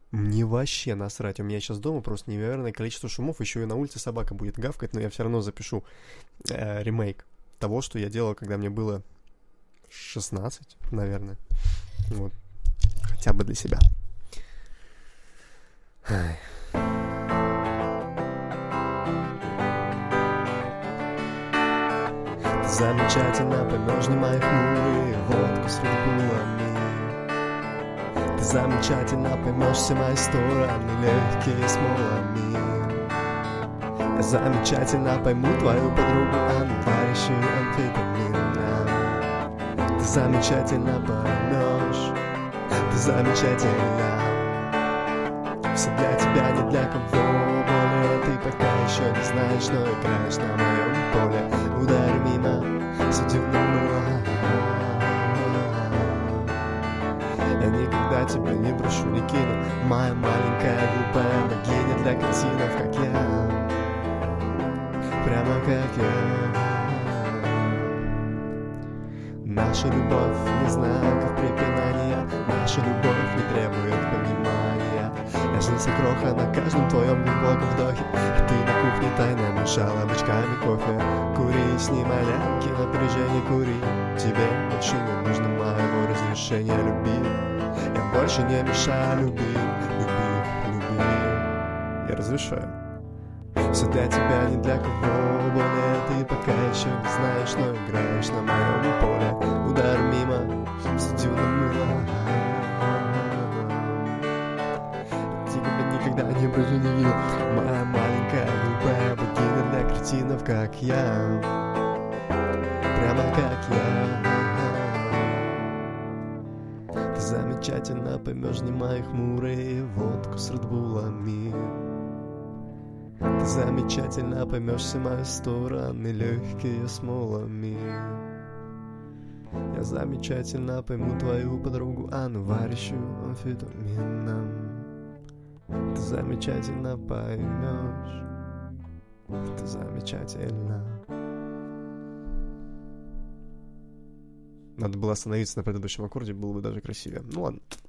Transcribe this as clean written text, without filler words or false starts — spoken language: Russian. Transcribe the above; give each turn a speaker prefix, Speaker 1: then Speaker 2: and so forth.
Speaker 1: Мне вообще насрать. У меня сейчас дома просто невероятное количество шумов. Еще и на улице собака будет гавкать, но я все равно запишу ремейк того, что я делал, когда мне было 16, наверное. Вот. Хотя бы для себя. Ай. Ты замечательно поймешь мои хмурые водку с редбулами. Ты замечательно поймешь все мои стороны, легкие смолами. Я замечательно пойму твою подругу Анну, товарищу амфетамина. Ты замечательно поймешь, ты замечательно. Все для тебя, не для кого более. Ты пока еще не знаешь, но играешь на моем поле. Ударь мимо, судью намыла. Я никогда тебя не брошу, не кину. Моя маленькая глупая богиня для картинов, как я. Прямо как я. Наша любовь не знаков препинания. Наша любовь не требует понимания. Я жился кроха на каждом твоем глубоком вдохе. Ты на кухне тайно мешала бочками кофе. Кури, снимай лямки, напряжение кури. Тебе больше не нужно моего разрешения, люби. Я больше не мешаю, люби, люби, люби. Я разрешаю. Все для тебя, не для кого более. Ты пока еще не знаешь, но играешь на моем поле. Удар мимо, судью намыла. Тебя никогда не брошу, не видел. Моя маленькая глупая богиня для кретинов, как я. Прямо как я. Ты замечательно поймешь не мои хмурые водку с редбулами. Ты замечательно поймешь все мои стороны, легкие смолами. Я замечательно пойму твою подругу Анну, варящую амфетамином. Ты замечательно поймешь, ты замечательно. Надо было остановиться на предыдущем аккорде, было бы даже красивее. Ну ладно.